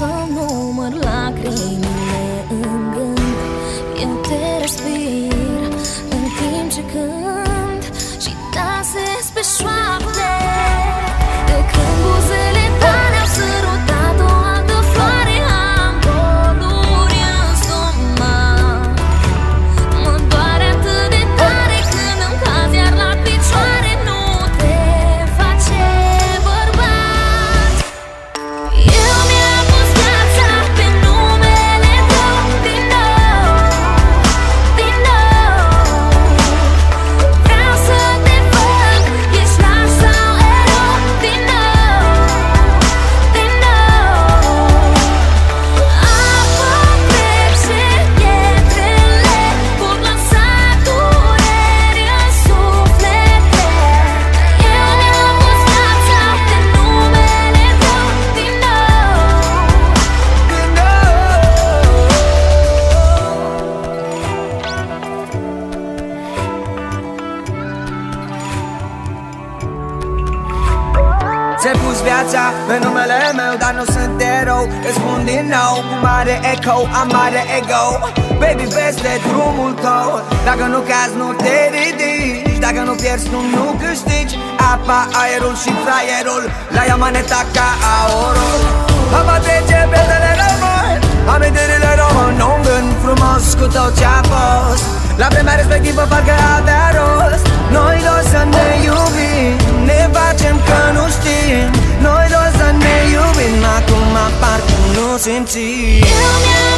să-mi număr lacrimile în gând. Eu te respir în timp ce cânt și dansez pe șoapte. De când buzele tale au sărutat o altă floare, am boluri în stomac. Mă doare atât de tare când îmi cazi iar la picioare. Nu te face bărbat. Eu mi-am pus viața pe numele tău din nou, din nou. Vreau să te văd, ești laș sau erou, din nou, din nou. Apă trece pietrele, pot lăsa dureri în suflete. Eu mi-am pus viața pe numele tău din nou, din Ți-ai pus viața pe numele meu, dar nu sunt erou. Îți spun din nou, cu mare eco, am mare ego. Baby, peste drumul tău, dacă nu cazi, nu te ridici. Dacă nu pierzi, tu nu câștigi. Apa, aerul și fraierul, la ea maneta ca aurul. Apa trece, prietele rămân, amintirile rămân un gând frumos cu tot ce-a fost. La vremea respectivă parcă avea rost. Noi doi să ne iubim, ne facem că nu știm. Noi doi să ne iubim, acum parcă nu simțim. eu mi-am